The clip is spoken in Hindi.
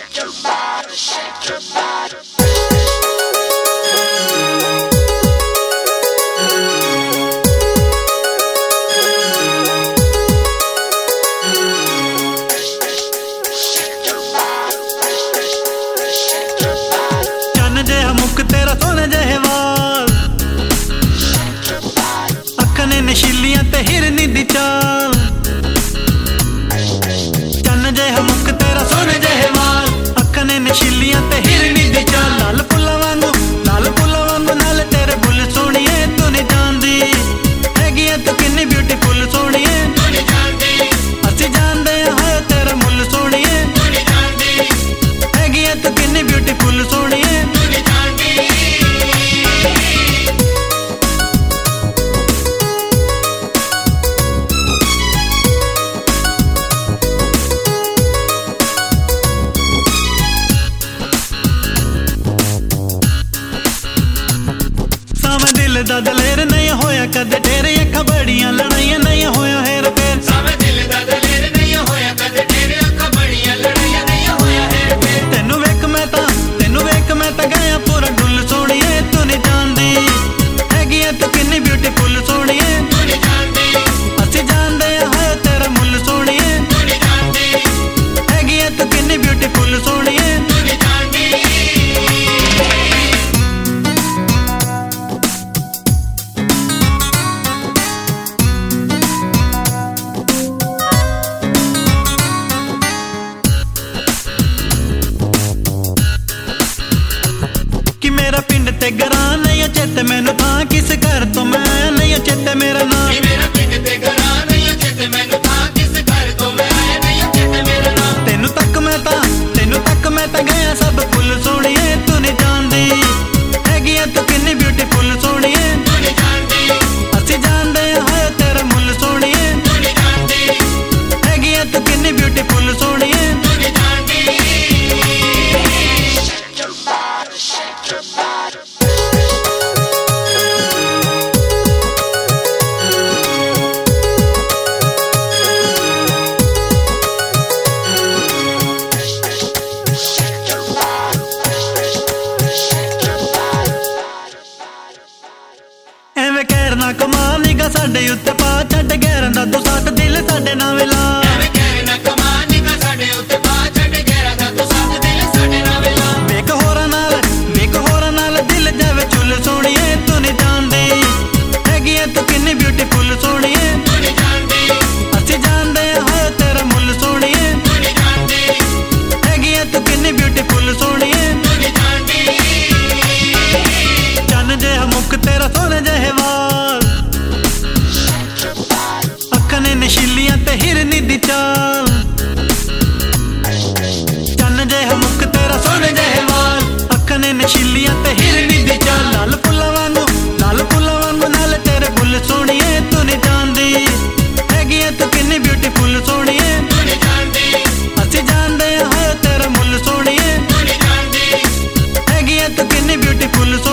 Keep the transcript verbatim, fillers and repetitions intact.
नशीलियां ते हिरनी दी चाल चन्न जेहा मुख तेरा सोने जेहे वाल अखां ने नशीलियां ते हिरनी दी चाल लाल फुल्लां वांगू लाल फुल्लां वांगू नाल तेरे बुल सोहणिए तू नहीं जानदी हैगी ऐ तू किन्नी ब्यूटीफुल सोहणिए तू नहीं जानदी असीं जानदे हां तेरा मुल सोहणिए तू नहीं जानदी हैगी ऐ तू किन्नी ब्यूटीफुल सोहणिए तू नहीं जानदी। दा दलेर नहीं होया कदे तेरे अखां बड़ियां लड़ाइयां नहीं होया हेर फेर सावे दिल दा दलेर नहीं होया कदे तेरे अखां बड़ियां लड़ाइयां नहीं होया हेर फेर तेनू वेख मैं तां तेनू वेख मैं तां गया पूरा डुल सोहणिए तू नहीं जानदी हैगी ऐ तू किन्नी ब्यूटीफुल सोहणिए तू नहीं जानदी असीं जानदे हां तेरा मुल सोहणिए तू नहीं जानदी हैगी ऐ तू किन्नी ब्यूटीफुल सोहणिए तू नहीं जानदी। मेरा पिंड ते गरां नहीं चेते मैनू था किस घर तो मैं आया नहीं चेते मेरा नाम मेरा पिंड ते गरां नहीं चेते मैनू था किस घर तो मैं आया नहीं चेते मेरा नाम तेनू तक मैं ता तेनू तक मैं ता गया सब फुल सोहणिए तू नहीं जानदी हैगी ऐ तू किन्नी ब्यूटीफुल सोहणिए तू नहीं जानदी असीं जानदे हां तेरा मुल सोहणिए तू नहीं जानदी हैगी ऐ तू किन्नी ब्यूटीफुल सोहणिए तू नहीं जानदी। एवें कहर ना कमा निगा साडे उत्ते पा छड्ड गैरां दा तू साथ दिल साडे नाल मिला एवें कहर ना कमा निगा साडे उत्ते पा छड्ड गैरां दा तू साथ दिल साडे नाल मिला वेख होरां नाल वेख होरां नाल दिल जावे चुल सोहणिए तू नहीं जानदी हैगी ऐ तू किन्नी ब्यूटीफुल सोहणिए तू नहीं जानदी असीं जानदे हां तेरा मुल सोहणिए तू नहीं जानदी हैगी ऐ तू किन्नी ब्यूटीफुल सोहणिए तू नहीं जानदी। चन्न जेहा मुख तेरा सोने जेहे वाल अखां ने नशीलियां ते हिरनी दी चाल चन्न जेहा मुख तेरा सोने जेहे वाल अखां ने नशीलियां ते हिरनी दी चाल लाल फुल्लां वांगू लाल फुल्लां वांगू नाल तेरे बुल सोहणिए तू नहीं जानदी हैगी ऐ तू किन्नी ब्यूटीफुल सोहणिए तू नहीं जानदी असीं जानदे हां तेरा मुल सोहणिए तू नहीं जानदी हैगी ऐ तू किन्नी ब्यूटीफुल